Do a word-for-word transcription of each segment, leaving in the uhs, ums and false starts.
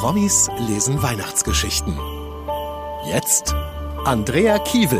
Promis lesen Weihnachtsgeschichten. Jetzt Andrea Kiewel.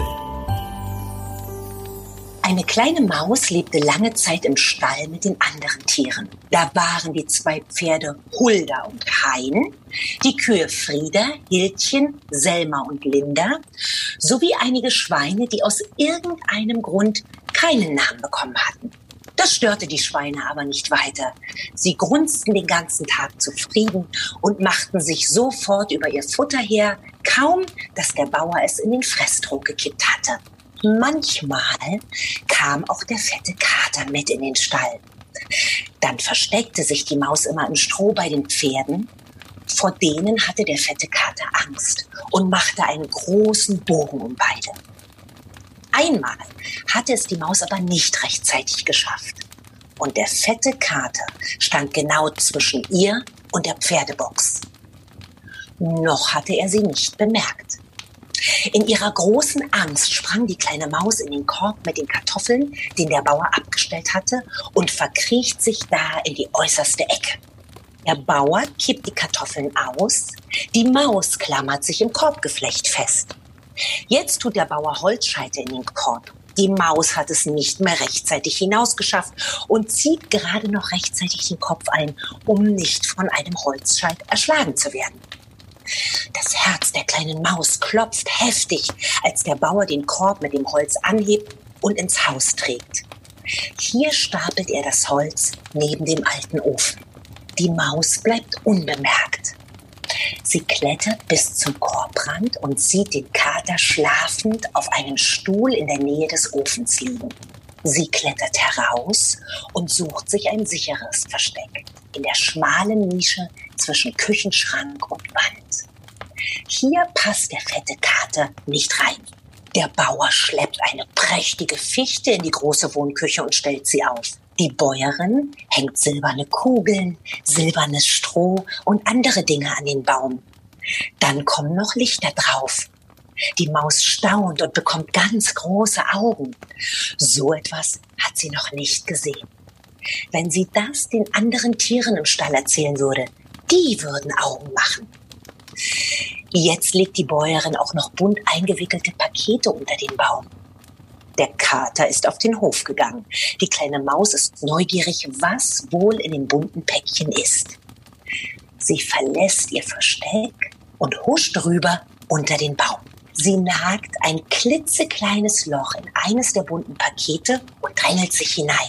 Eine kleine Maus lebte lange Zeit im Stall mit den anderen Tieren. Da waren die zwei Pferde Hulda und Hein, die Kühe Frieda, Hildchen, Selma und Linda, sowie einige Schweine, die aus irgendeinem Grund keinen Namen bekommen hatten. Das störte die Schweine aber nicht weiter. Sie grunzten den ganzen Tag zufrieden und machten sich sofort über ihr Futter her, kaum dass der Bauer es in den Fresstrog gekippt hatte. Manchmal kam auch der fette Kater mit in den Stall. Dann versteckte sich die Maus immer im Stroh bei den Pferden. Vor denen hatte der fette Kater Angst und machte einen großen Bogen um beide. Einmal hatte es die Maus aber nicht rechtzeitig geschafft. Und der fette Kater stand genau zwischen ihr und der Pferdebox. Noch hatte er sie nicht bemerkt. In ihrer großen Angst sprang die kleine Maus in den Korb mit den Kartoffeln, den der Bauer abgestellt hatte, und verkriecht sich da in die äußerste Ecke. Der Bauer kippt die Kartoffeln aus, die Maus klammert sich im Korbgeflecht fest. Jetzt tut der Bauer Holzscheite in den Korb. Die Maus hat es nicht mehr rechtzeitig hinausgeschafft und zieht gerade noch rechtzeitig den Kopf ein, um nicht von einem Holzscheit erschlagen zu werden. Das Herz der kleinen Maus klopft heftig, als der Bauer den Korb mit dem Holz anhebt und ins Haus trägt. Hier stapelt er das Holz neben dem alten Ofen. Die Maus bleibt unbemerkt. Sie klettert bis zum Korbrand und sieht den Kater schlafend auf einem Stuhl in der Nähe des Ofens liegen. Sie klettert heraus und sucht sich ein sicheres Versteck in der schmalen Nische zwischen Küchenschrank und Wand. Hier passt der fette Kater nicht rein. Der Bauer schleppt eine prächtige Fichte in die große Wohnküche und stellt sie auf. Die Bäuerin hängt silberne Kugeln, silbernes Stroh und andere Dinge an den Baum. Dann kommen noch Lichter drauf. Die Maus staunt und bekommt ganz große Augen. So etwas hat sie noch nicht gesehen. Wenn sie das den anderen Tieren im Stall erzählen würde, die würden Augen machen. Jetzt legt die Bäuerin auch noch bunt eingewickelte Pakete unter den Baum. Der Kater ist auf den Hof gegangen. Die kleine Maus ist neugierig, was wohl in den bunten Päckchen ist. Sie verlässt ihr Versteck und huscht rüber unter den Baum. Sie nagt ein klitzekleines Loch in eines der bunten Pakete und drängelt sich hinein.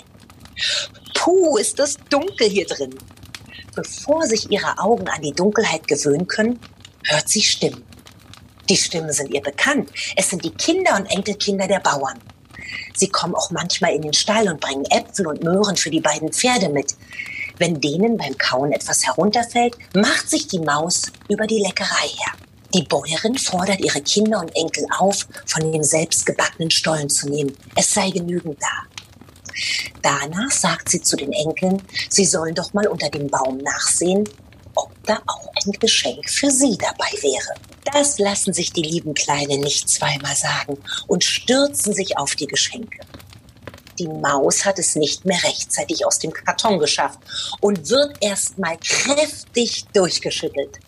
Puh, ist das dunkel hier drin. Bevor sich ihre Augen an die Dunkelheit gewöhnen können, hört sie Stimmen. Die Stimmen sind ihr bekannt. Es sind die Kinder und Enkelkinder der Bauern. Sie kommen auch manchmal in den Stall und bringen Äpfel und Möhren für die beiden Pferde mit. Wenn denen beim Kauen etwas herunterfällt, macht sich die Maus über die Leckerei her. Die Bäuerin fordert ihre Kinder und Enkel auf, von dem selbstgebackenen Stollen zu nehmen. Es sei genügend da. Danach sagt sie zu den Enkeln, sie sollen doch mal unter dem Baum nachsehen, ob da auch ein Geschenk für sie dabei wäre. Das lassen sich die lieben Kleinen nicht zweimal sagen und stürzen sich auf die Geschenke. Die Maus hat es nicht mehr rechtzeitig aus dem Karton geschafft und wird erst mal kräftig durchgeschüttelt.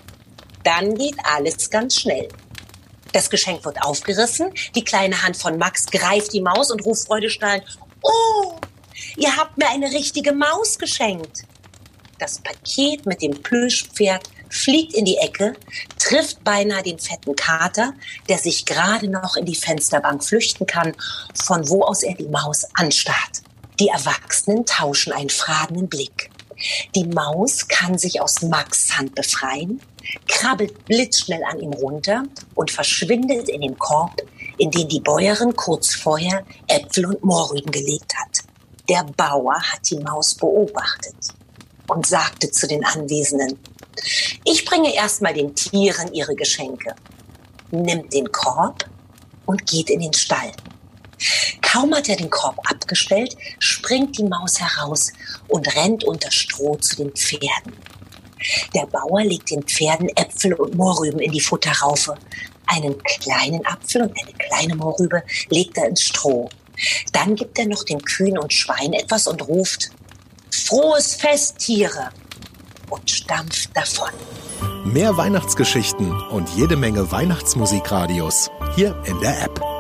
Dann geht alles ganz schnell. Das Geschenk wird aufgerissen, die kleine Hand von Max greift die Maus und ruft freudestrahlend: Oh, ihr habt mir eine richtige Maus geschenkt. Das Paket mit dem Plüschpferd fliegt in die Ecke, trifft beinahe den fetten Kater, der sich gerade noch in die Fensterbank flüchten kann, von wo aus er die Maus anstarrt. Die Erwachsenen tauschen einen fragenden Blick. Die Maus kann sich aus Max' Hand befreien, krabbelt blitzschnell an ihm runter und verschwindet in den Korb, in den die Bäuerin kurz vorher Äpfel und Mohrrüben gelegt hat. Der Bauer hat die Maus beobachtet und sagte zu den Anwesenden: Ich bringe erstmal den Tieren ihre Geschenke, nimmt den Korb und geht in den Stall. Kaum hat er den Korb abgestellt, springt die Maus heraus und rennt unter Stroh zu den Pferden. Der Bauer legt den Pferden Äpfel und Mohrrüben in die Futterraufe. Einen kleinen Apfel und eine kleine Mohrrübe legt er ins Stroh. Dann gibt er noch den Kühen und Schweinen etwas und ruft: Frohes Fest, Tiere! Und stampft davon. Mehr Weihnachtsgeschichten und jede Menge Weihnachtsmusikradios hier in der App.